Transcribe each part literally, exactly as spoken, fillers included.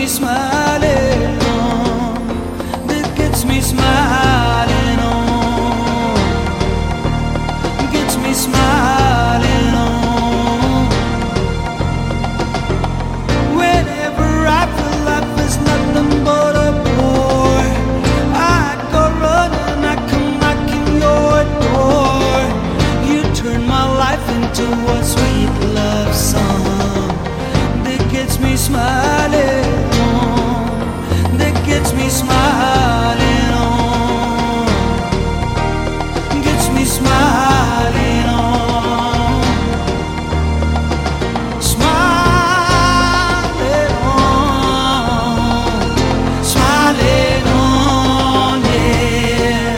smiling on, that gets me smiling on, gets me smiling on. Whenever I feel life is nothing but a bore, I go running, I come knocking your door. You turn my life into a sweet love song that gets me smiling on, that gets me smiling on, gets me smiling on, smiling on, smiling on, yeah.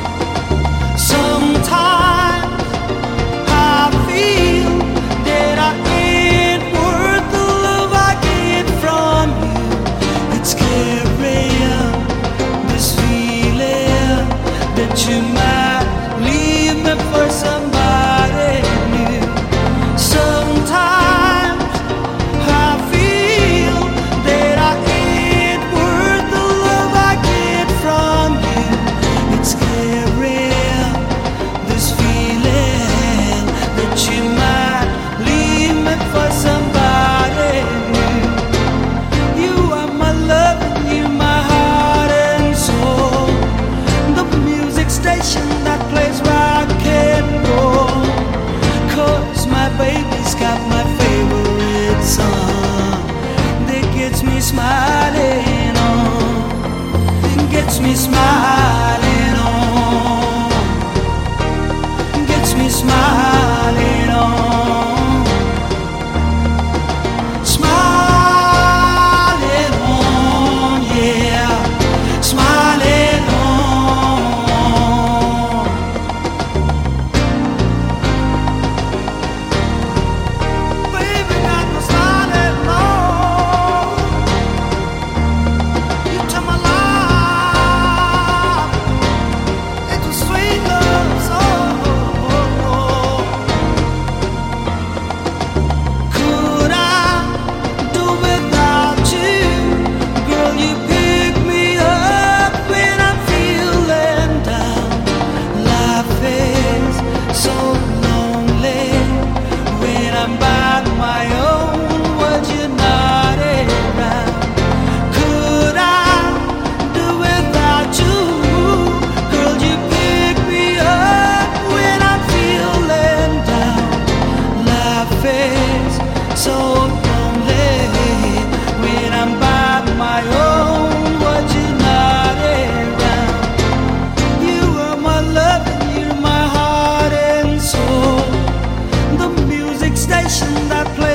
Sometimes I feel that I ain't worth the love I get from you. It's carrying this feeling that you might leave me for somebody new. Sometimes I feel that I ain't worth the love I get from you. It's carrying this feeling that you might leave me for somebody new. You are my love and you're my heart and soul, the music station that plays rock and roll. 'Cause my baby's got my favorite song that gets me smiling on, that gets me smiling on, gets me smiling on, smiling on, yeah, smiling on. Baby got me smiling on. You turn my life into sweet love song. Could I do without you? Girl, you pick me up when I'm feeling down. Life is so lonely when I'm by my own. Was you not around? Could I do without you? Girl, you pick me up when I'm feeling down. Life is so lonely when I'm by my own. Was you not around? You are my love and you're my heart and soul, the music station that plays